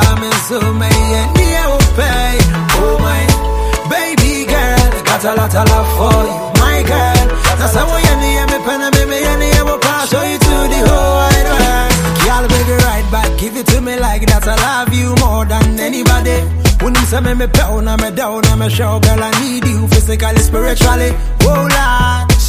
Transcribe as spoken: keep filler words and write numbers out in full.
I'm in so many and yeah, will pay. Oh my baby girl, got a lot of love for you, my girl. That's how I need me pen and baby and I will pass show you to the whole wide world. Y'all baby right back, give it to me like that. I love you more than anybody. When you say me me pound, I'm me down, I'm me show, girl I need you physically, spiritually. Oh Lord.